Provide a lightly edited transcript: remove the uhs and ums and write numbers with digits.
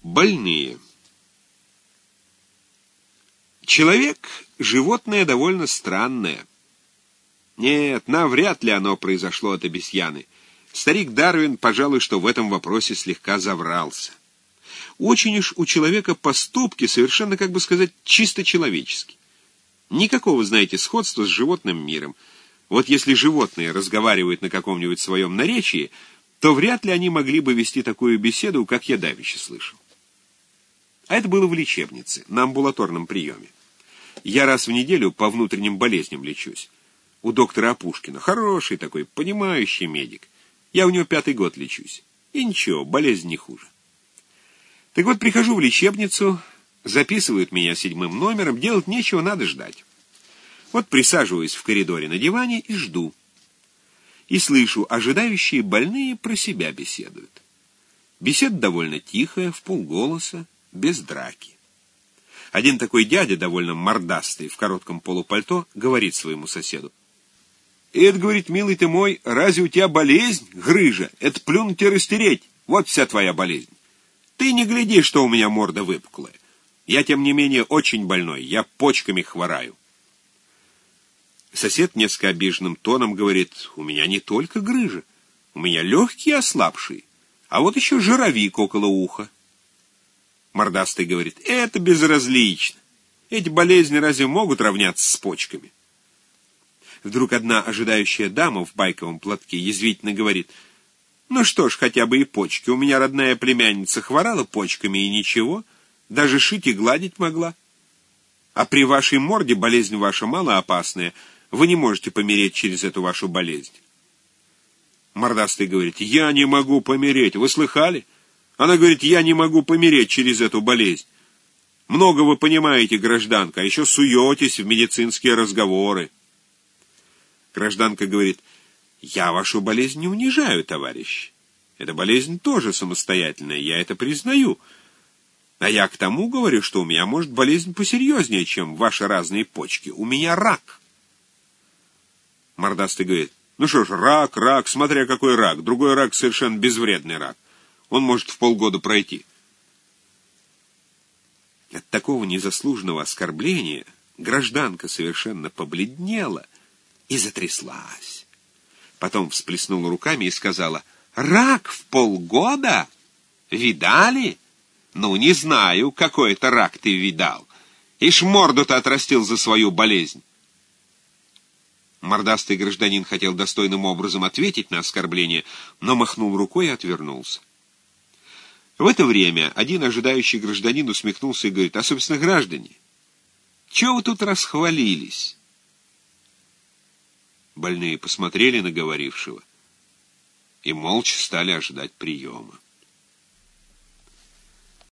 Больные. Человек — животное довольно странное. Нет, навряд ли оно произошло от обезьяны. Старик Дарвин, пожалуй, что в этом вопросе слегка заврался. Очень уж у человека поступки совершенно, как бы сказать, чисто человеческие. Никакого, знаете, сходства с животным миром. Вот если животные разговаривают на каком-нибудь своем наречии, то вряд ли они могли бы вести такую беседу, как я давеча слышал. А это было в лечебнице, на амбулаторном приеме. Я раз в неделю по внутренним болезням лечусь. У доктора Опушкина. Хороший такой, понимающий медик. Я у него 5-й год лечусь. И ничего, болезнь не хуже. Так вот, прихожу в лечебницу, записывают меня 7-м номером, делать нечего, надо ждать. Вот присаживаюсь в коридоре на диване и жду. И слышу, ожидающие больные про себя беседуют. Беседа довольно тихая, вполголоса, без драки. Один такой дядя, довольно мордастый, в коротком полупальто, говорит своему соседу: «Это, — говорит, — милый ты мой, разве у тебя болезнь, грыжа? Это плюнуть и растереть. Вот вся твоя болезнь. Ты не гляди, что у меня морда выпуклая. Я, тем не менее, очень больной, я почками хвораю». Сосед несколько обиженным тоном говорит: «У меня не только грыжа, у меня легкие ослабшие, а вот еще жировик около уха». Мордастый говорит: «Это безразлично. Эти болезни разве могут равняться с почками?» Вдруг одна ожидающая дама в байковом платке язвительно говорит: «Ну что ж, хотя бы и почки. У меня родная племянница хворала почками, и ничего, даже шить и гладить могла. А при вашей морде болезнь ваша малоопасная, вы не можете помереть через эту вашу болезнь». Мордастый говорит: «Я не могу помереть. Вы слыхали? Она говорит: я не могу помереть через эту болезнь. Много вы понимаете, гражданка, а еще суетесь в медицинские разговоры». Гражданка говорит: «Я вашу болезнь не унижаю, товарищ. Эта болезнь тоже самостоятельная, я это признаю. А я к тому говорю, что у меня, может, болезнь посерьезнее, чем ваши разные почки. У меня рак». Мордастый говорит: «Ну что ж, рак, смотря какой рак. Другой рак совершенно безвредный рак. Он может в полгода пройти». От такого незаслуженного оскорбления гражданка совершенно побледнела и затряслась. Потом всплеснула руками и сказала: «Рак в полгода? Видали? Ну, не знаю, какой это рак ты видал. Ишь морду-то отрастил за свою болезнь». Мордастый гражданин хотел достойным образом ответить на оскорбление, но махнул рукой и отвернулся. В это время один ожидающий гражданин усмехнулся и говорит: «А, собственно, граждане, чего вы тут расхвалились?» Больные посмотрели на говорившего и молча стали ожидать приема.